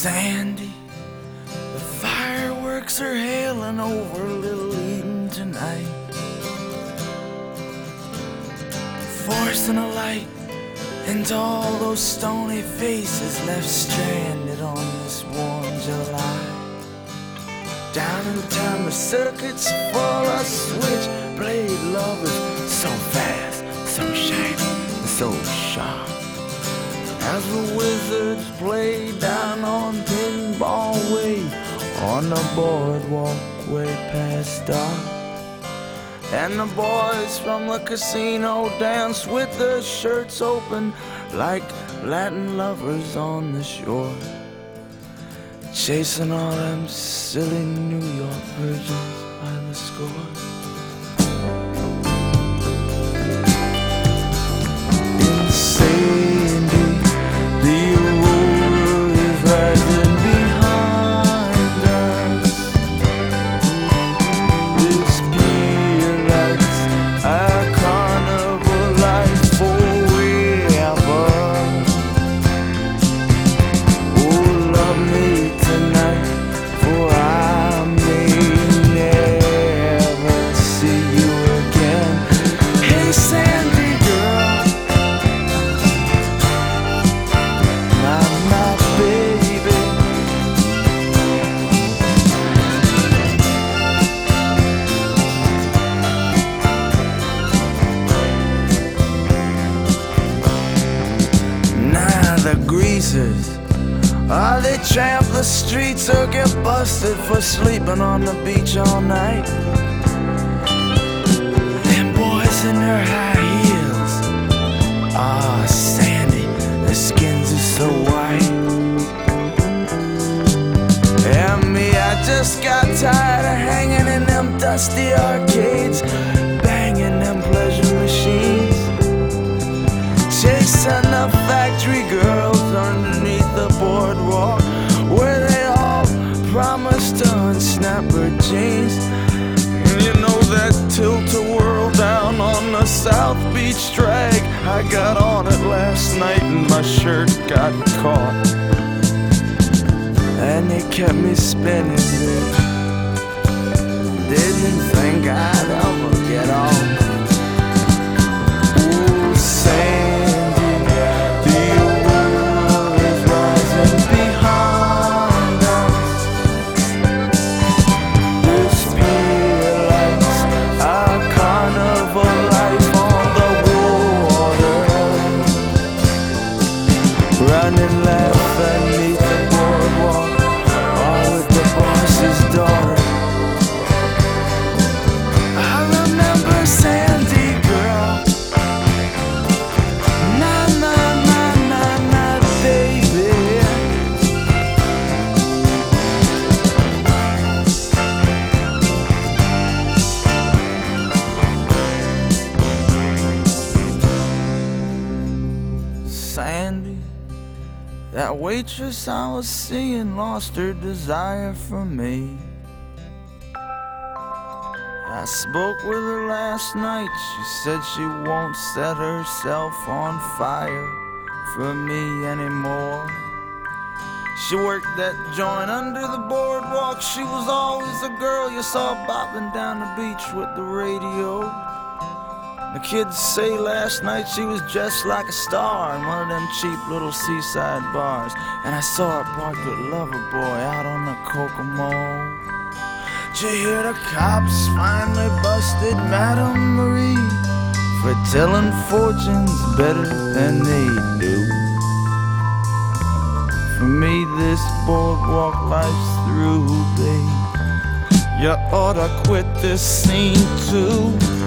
Sandy, the fireworks are hailing over Little Eden tonight, forcing a light into all those stony faces left stranded on this warm July. Down in town, the circuit's full of switchblade lovers, so fast, so shiny, and so sharp. As the wizards play down on Pinball Way, on the boardwalk way past dark. And the boys from the casino dance with their shirts open like Latin lovers on the shore, chasing all them silly New York virgins by the score. They tramp the streets or get busted for sleeping on the beach all night. Them boys in their high heels, Sandy, their skins are so white. And me, I just got tired of hanging in them dusty arcades, banging them pleasure machines, chasing the factory girls underneath the boardwalk, where they all promised to unsnap her jeans. And you know that tilt-a-whirl down on the South Beach drag, I got on it last night and my shirt got caught, and they kept me spinning it. Didn't think I'd ever get off. Ooh, Sandy, running left beneath the boardwalk, all with the boss's daughter. I remember Sandy, girl. Na na na na na, baby. Sandy, that waitress I was seeing lost her desire for me. I spoke with her last night. She said she won't set herself on fire for me anymore. She worked that joint under the boardwalk. She was always a girl you saw bopping down the beach with the radio. The kids say last night she was dressed like a star in one of them cheap little seaside bars. And I saw her parked with Loverboy out on the Kokomo. Did you hear the cops finally busted Madame Marie for telling fortunes better than they do? For me this boardwalk life's through, babe. You oughta quit this scene too.